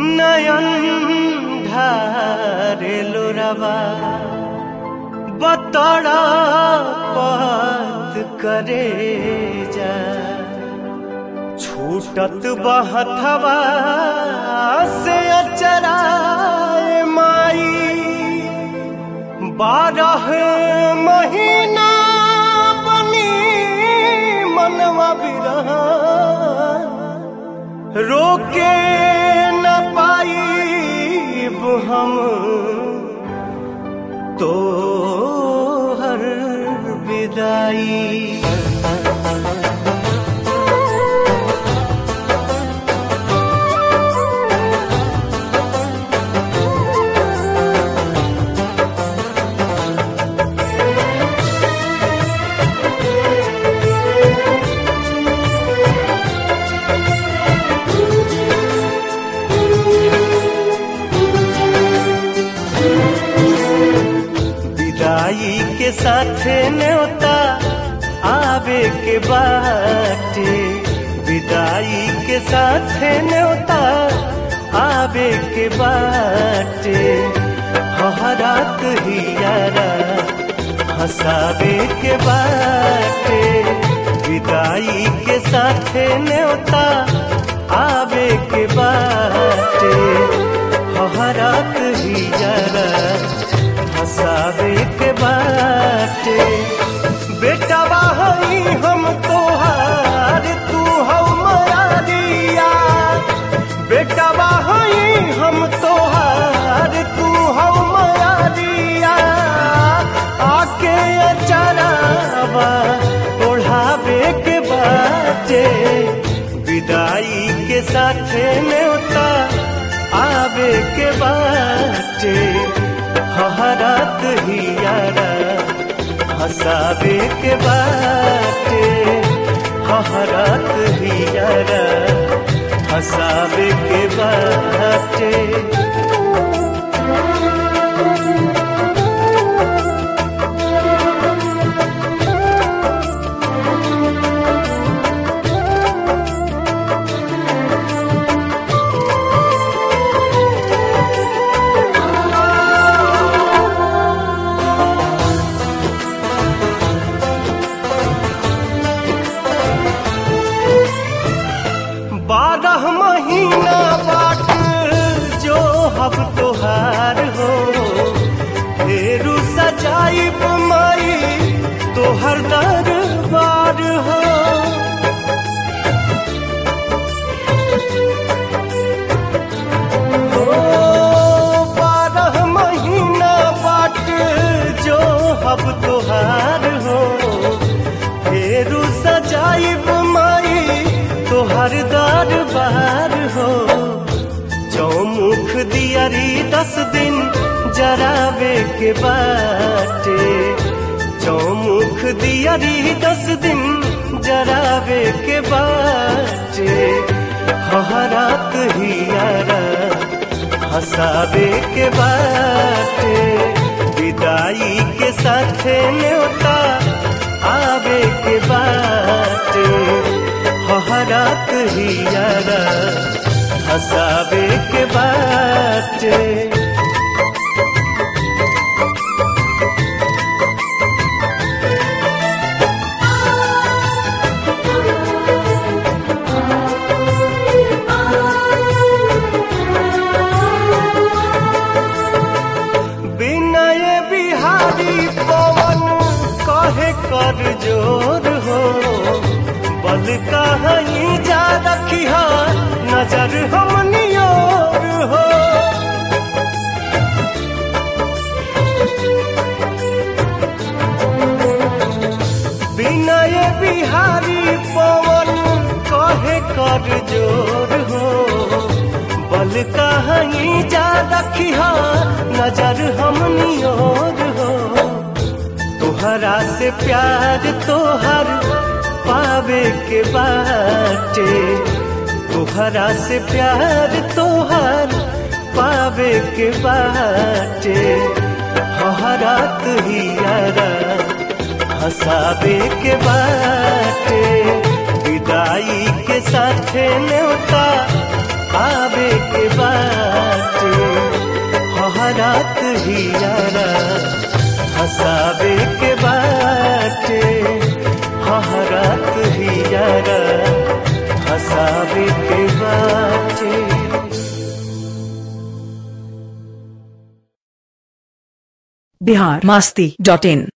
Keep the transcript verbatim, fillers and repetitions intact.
नयन ढारे लोरावा बतड़ा बात करे जा छूटत बहथवा से अचराए माई बारह महीना बनी मनवा बिरह रोके न पाई हम तो हर विदाई। के साथे न्योता आवे के बाटे विदाई के साथे न्योता आवे के बाटे हरात ही यारा हंसावे के बाटे विदाई के साथे न्योता आवे के बाटे हरात ही यारा हंसावे के बाटे बेटा बाहई हम तोहार तू हौ मयारिया बेटा बाहई हम तोहार तू हौ मयारिया आके अचरावा ओढ़ावे के बाटे विदाई के साथे न्योता आवे के बाटे हरात ही यारा हंसावे के बाटे हरात ही यारा हंसावे के बाटे। बारह महीना बाट जो हब तोहार हो फेरू सजाई माई तोहर दरबार हो बारह महीना बाट जो हब तोहार हो फेरू सजाई माई तोहर दरबार हो चौमुख दियारी दस दिन जरावे के बाटे चौमुख दियारी दस दिन जरावे के बाटे हरात ही यारा हंसावे के बाटे विदाई के साथे न्योता आवे के बाटे हरात ही यारा हंसावे के बाटे। विनय बिहारी पवन कहे कर जोर हो बल कहीं जा रखी हा नजर हमनी ओर हो विनय बिहारी पवन कहे कर जोर हो बल कहीं जा रखी हा नजर हमनी ओर हो तोहरा से प्यार तोहर पावे के बाटे तोहरा से प्यार तोहर पावे के बाटे हरात ही यारा हंसावे के बाटे विदाई के साथे न्योता आवे के बाटे हरात हियारा हसावे के बाटे हरात हियारा हसावे के बाटे। बिहार मस्ती डॉट इन।